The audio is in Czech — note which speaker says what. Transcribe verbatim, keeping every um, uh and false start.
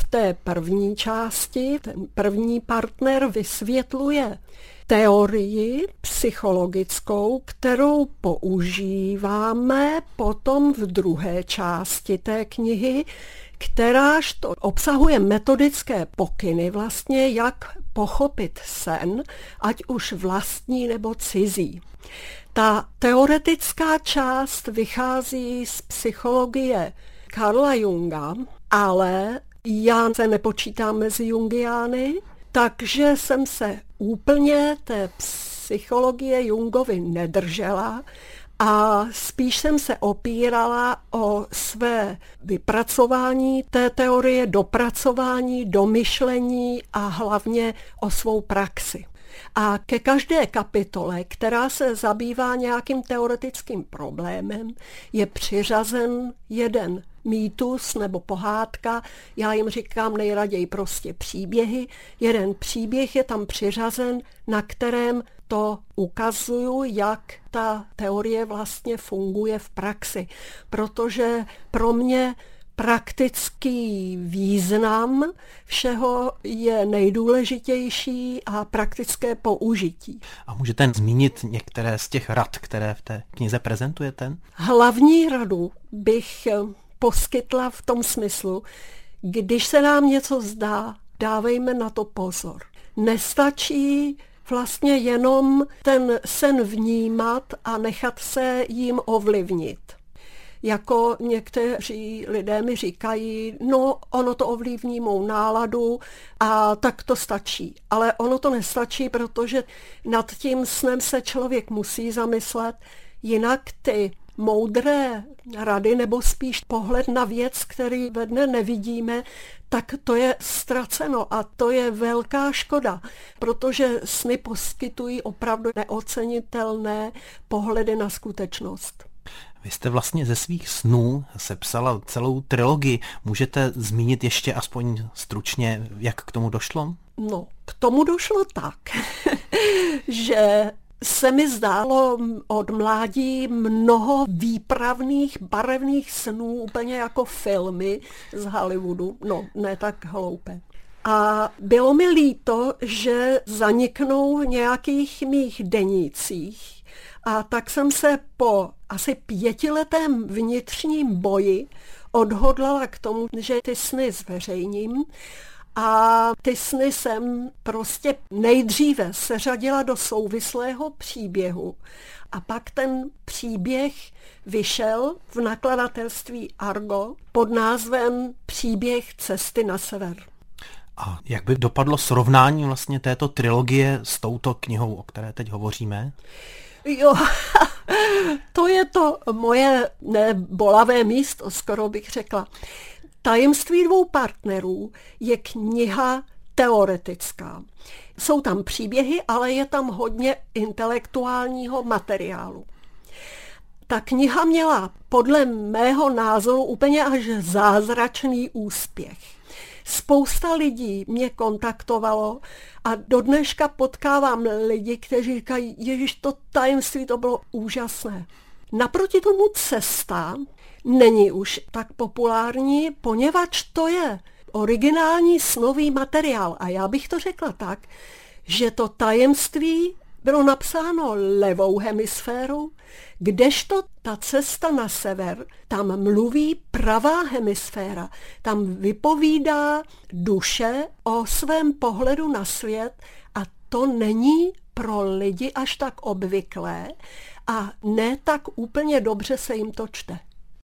Speaker 1: té první části ten první partner vysvětluje teorii psychologickou, kterou používáme potom v druhé části té knihy, kteráž to obsahuje metodické pokyny vlastně, jak pochopit sen, ať už vlastní nebo cizí. Ta teoretická část vychází z psychologie Carla Junga, ale já se nepočítám mezi Jungiány, takže jsem se úplně té psychologie Jungovy nedržela a spíš jsem se opírala o své vypracování té teorie, dopracování, domyšlení a hlavně o svou praxi. A ke každé kapitole, která se zabývá nějakým teoretickým problémem, je přiřazen jeden mýtus nebo pohádka, já jim říkám nejraději prostě příběhy. Jeden příběh je tam přiřazen, na kterém to ukazuju, jak ta teorie vlastně funguje v praxi. Protože pro mě praktický význam všeho je nejdůležitější a praktické použití.
Speaker 2: A můžete zmínit některé z těch rad, které v té knize prezentujete?
Speaker 1: Hlavní radu bych poskytla v tom smyslu, když se nám něco zdá, dávejme na to pozor. Nestačí vlastně jenom ten sen vnímat a nechat se jim ovlivnit. Jako někteří lidé mi říkají, no ono to ovlivní mou náladu a tak to stačí. Ale ono to nestačí, protože nad tím snem se člověk musí zamyslet, jinak ty moudré rady nebo spíš pohled na věc, který ve dne nevidíme, tak to je ztraceno a to je velká škoda, protože sny poskytují opravdu neocenitelné pohledy na skutečnost.
Speaker 2: Vy jste vlastně ze svých snů sepsala celou trilogii. Můžete zmínit ještě aspoň stručně, jak k tomu došlo?
Speaker 1: No, k tomu došlo tak, že se mi zdálo od mládí mnoho výpravných, barevných snů, úplně jako filmy z Hollywoodu. No, ne tak hloupé. A bylo mi líto, že zaniknou v nějakých mých denících. A tak jsem se po asi pětiletém vnitřním boji odhodlala k tomu, že ty sny zveřejním. A ty sny jsem prostě nejdříve seřadila do souvislého příběhu. A pak ten příběh vyšel v nakladatelství Argo pod názvem Příběh cesty na sever.
Speaker 2: A jak by dopadlo srovnání vlastně této trilogie s touto knihou, o které teď hovoříme?
Speaker 1: Jo, to je to moje nebolavé místo, skoro bych řekla. Tajemství dvou partnerů je kniha teoretická. Jsou tam příběhy, ale je tam hodně intelektuálního materiálu. Ta kniha měla podle mého názoru úplně až zázračný úspěch. Spousta lidí mě kontaktovalo a do dneška potkávám lidi, kteří říkají, ježiš, to tajemství, to bylo úžasné. Naproti tomu Cesta není už tak populární, poněvadž to je originální snový materiál. A já bych to řekla tak, že to tajemství bylo napsáno levou hemisférou, kdežto ta cesta na sever, tam mluví pravá hemisféra. Tam vypovídá duše o svém pohledu na svět a to není pro lidi až tak obvyklé a ne tak úplně dobře se jim to čte.